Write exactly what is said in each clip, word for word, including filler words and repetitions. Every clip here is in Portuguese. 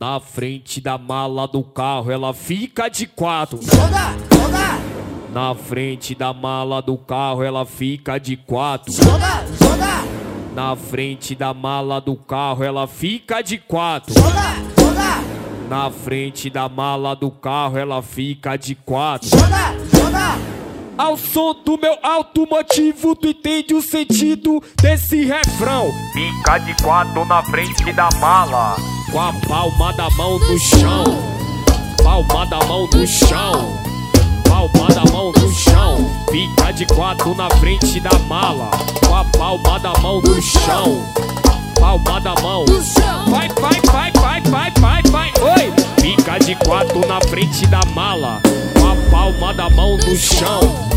Na frente da mala do carro ela fica de quatro. Joga, joga. Na frente da mala do carro ela fica de quatro. Joga, joga. Na frente da mala do carro ela fica de quatro. Joga, joga. Na frente da mala do carro ela fica de quatro. Joga, joga. Ao som do meu automotivo, tu entende o sentido desse refrão. Fica de quatro na frente da mala, com a palma da mão no chão. Palma da mão no chão. Palma da mão no chão. Fica de quatro na frente da mala, com a palma da mão no chão. Palma da mão. Vai, vai, vai, vai, vai, vai, vai. Oi! Fica de quatro na frente da mala, com a palma da mão no chão.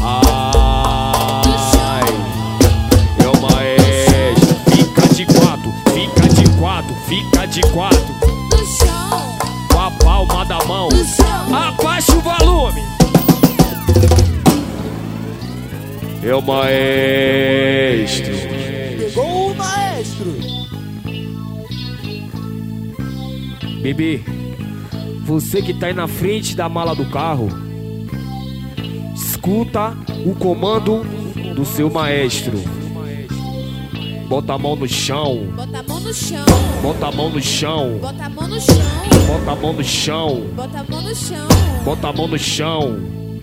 Ai, meu maestro. Fica de quatro, fica de quatro, fica de quatro. Com a palma da mão. Abaixa o volume. Meu maestro. Pegou o maestro. Bebê, você que tá aí na frente da mala do carro, escuta o comando do seu maestro. Bota a mão no chão. Bota a mão no chão. Bota a mão no chão. Bota a mão no chão. Bota a mão no chão. Bota a mão no chão. Bota a mão no chão.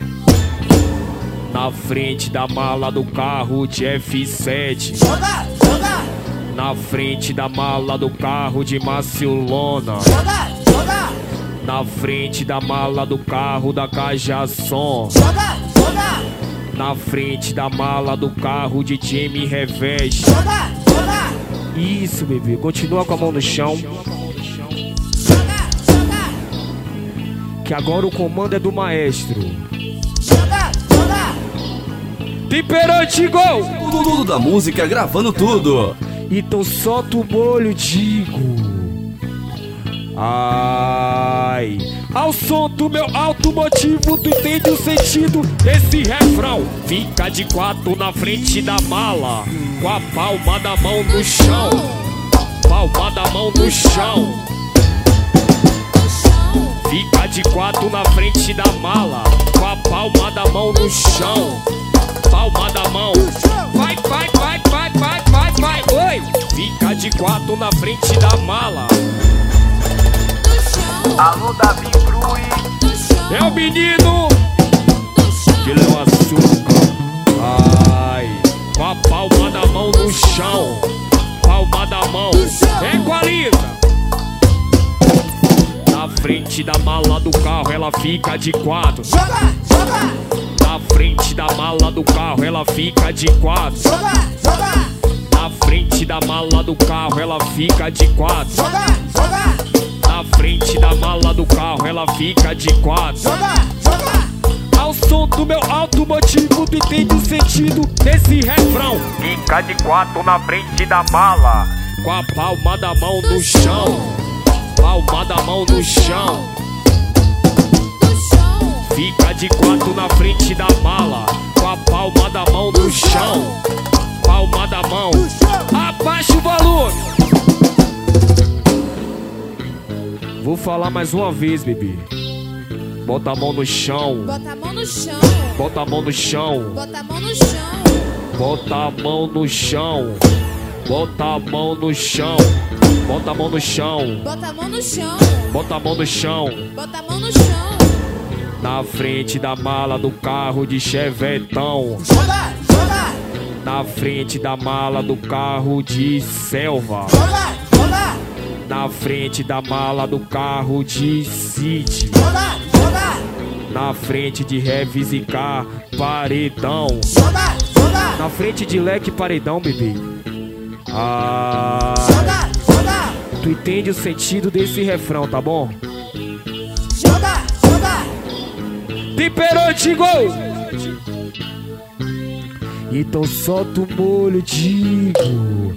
Na frente da mala do carro de F sete. Joga, joga. Na frente da mala do carro de Marciolona. Joga, joga. Na frente da mala do carro da Cajação. Joga, joga. Na frente da mala do carro de Jamie Revés. Joga, joga. Isso, bebê. Continua com a mão no chão. Joga, joga. Que agora o comando é do maestro. Joga, joga. Temperante gol! Tudo da música gravando tudo. Então solta o molho, digo. Ai, ao som do meu automotivo, tu entende o sentido desse refrão. Fica de quatro na frente da mala, com a palma da mão no chão. Palma da mão no chão. Fica de quatro na frente da mala, com a palma da mão no chão. Palma da mão. Vai, vai, vai, vai, vai, vai, vai. Oi! Fica de quatro na frente da mala. Alô, Davi Cruz. É o menino que leu açúcar. Ai, com a palma da mão no chão. Palma da mão. Equaliza. Na frente da mala do carro ela fica de quatro. Joga, joga. Na frente da mala do carro ela fica de quatro. Joga, joga. Na frente da mala do carro ela fica de quatro. Joga, joga. Na frente da mala do carro ela fica de quatro. Joga, joga. Ao som do meu automotivo, tu entende o sentido desse refrão. Fica de quatro na frente da mala, Com a palma da mão no chão. Palma da mão no chão. Fica de quatro na frente da mala, com a palma da mão no chão. Palma da mão. Abaixa o volume. Vou falar mais uma vez, bebê. Bota a mão no chão. Bota a mão no chão. Bota a mão no chão. Bota a mão no chão. Bota a mão no chão. Bota a mão no chão. Bota a mão no chão. Bota a mão no chão. Bota a mão no chão. Bota a mão no chão. Na frente da mala do carro de Chevetão. Joga, joga. Na frente da mala do carro de Selva. Joga, joga. Na frente da mala do carro de City. Joga, joga. Na frente de Revisicar Paredão. Joga, joga. Na frente de Leque Paredão, bebê. Ah, Joga, joga. tu entende o sentido desse refrão, tá bom? Joga, joga. Temperante gol! Então solta o molho, digo.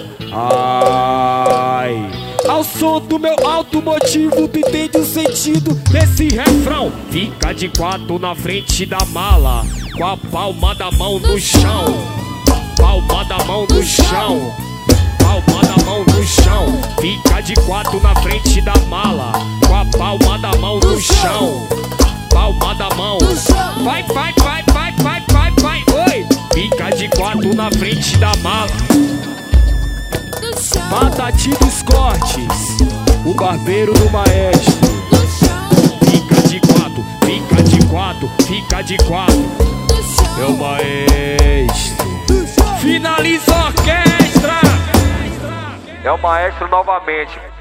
Ai, ao som do meu automotivo, tu entende o sentido desse refrão. Fica de quatro na frente da mala, com a palma da mão no chão. Palma da mão no chão. palma da mão no chão. Fica de quatro na frente da mala, com a palma da mão no chão. Palma da mão. Vai, vai, vai, vai, vai, vai, vai, oi. Fica de quatro na frente da mala. Patati dos cortes, o barbeiro do maestro. Fica de quatro, fica de quatro, fica de quatro. É o maestro. Finaliza a orquestra. É o maestro novamente.